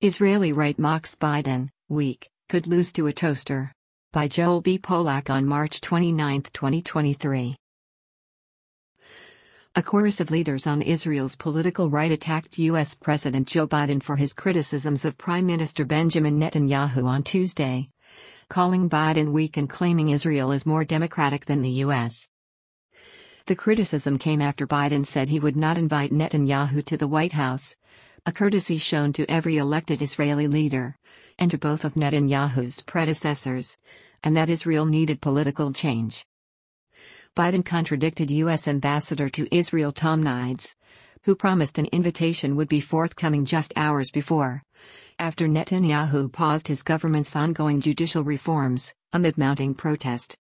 Israeli right mocks Biden, weak, could lose to a toaster. By Joel B. Polak on March 29, 2023. A chorus of leaders on Israel's political right attacked U.S. President Joe Biden for his criticisms of Prime Minister Benjamin Netanyahu on Tuesday, calling Biden weak and claiming Israel is more democratic than the U.S. The criticism came after Biden said he would not invite Netanyahu to the White House, a courtesy shown to every elected Israeli leader, and to both of Netanyahu's predecessors, and that Israel needed political change. Biden contradicted U.S. Ambassador to Israel Tom Nides, who promised an invitation would be forthcoming just hours before, after Netanyahu paused his government's ongoing judicial reforms, amid mounting protest.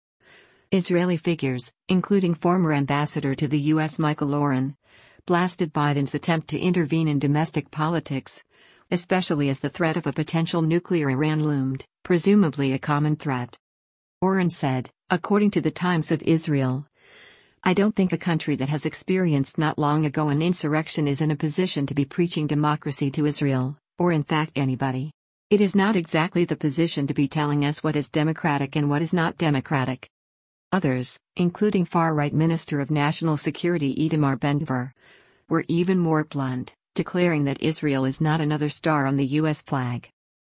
Israeli figures, including former ambassador to the U.S. Michael Oren, blasted Biden's attempt to intervene in domestic politics, especially as the threat of a potential nuclear Iran loomed, presumably a common threat. Oren said, according to the Times of Israel, "I don't think a country that has experienced not long ago an insurrection is in a position to be preaching democracy to Israel, or in fact anybody. It is not exactly the position to be telling us what is democratic and what is not democratic." Others, including far-right Minister of National Security Itamar Ben-Gvir, were even more blunt, declaring that Israel is not another star on the U.S. flag.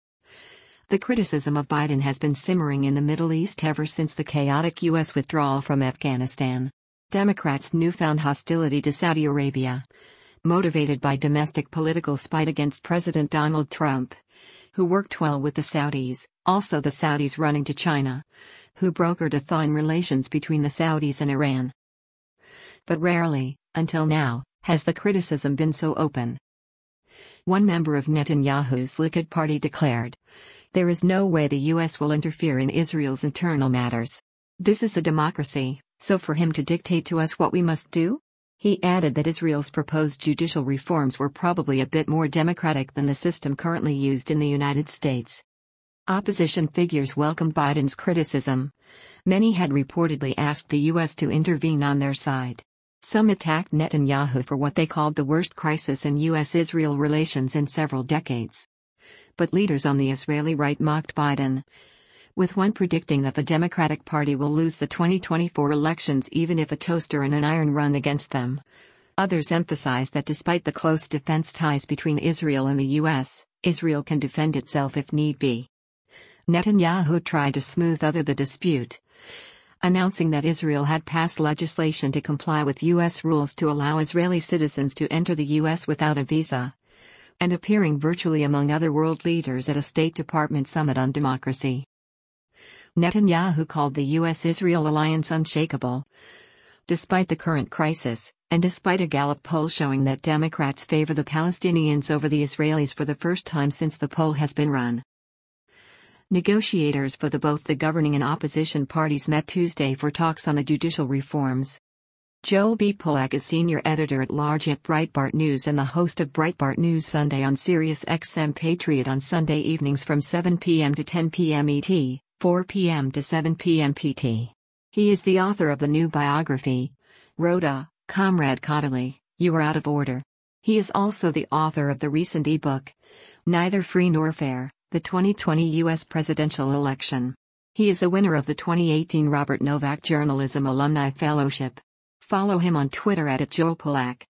The criticism of Biden has been simmering in the Middle East ever since the chaotic U.S. withdrawal from Afghanistan. Democrats' newfound hostility to Saudi Arabia, motivated by domestic political spite against President Donald Trump, who worked well with the Saudis, also the Saudis running to China, who brokered a thaw in relations between the Saudis and Iran. But rarely, until now, has the criticism been so open. One member of Netanyahu's Likud party declared, "There is no way the U.S. will interfere in Israel's internal matters. This is a democracy, so for him to dictate to us what we must do?" He added that Israel's proposed judicial reforms were probably a bit more democratic than the system currently used in the United States. Opposition figures welcomed Biden's criticism. Many had reportedly asked the U.S. to intervene on their side. Some attacked Netanyahu for what they called the worst crisis in U.S.-Israel relations in several decades. But leaders on the Israeli right mocked Biden, with one predicting that the Democratic Party will lose the 2024 elections even if a toaster and an iron run against them. Others emphasized that despite the close defense ties between Israel and the U.S., Israel can defend itself if need be. Netanyahu tried to smooth over the dispute, announcing that Israel had passed legislation to comply with U.S. rules to allow Israeli citizens to enter the U.S. without a visa, and appearing virtually among other world leaders at a State Department summit on democracy. Netanyahu called the U.S.-Israel alliance unshakable, despite the current crisis, and despite a Gallup poll showing that Democrats favor the Palestinians over the Israelis for the first time since the poll has been run. Negotiators for both the governing and opposition parties met Tuesday for talks on the judicial reforms. Joel B. Polak is senior editor-at-large at Breitbart News and the host of Breitbart News Sunday on Sirius XM Patriot on Sunday evenings from 7 p.m. to 10 p.m. ET, 4 p.m. to 7 p.m. PT. He is the author of the new biography, Rhoda, Comrade Caudaly, You Are Out of Order. He is also the author of the recent ebook, Neither Free Nor Fair, the 2020 U.S. Presidential Election. He is a winner of the 2018 Robert Novak Journalism Alumni Fellowship. Follow him on Twitter @JoelPolak.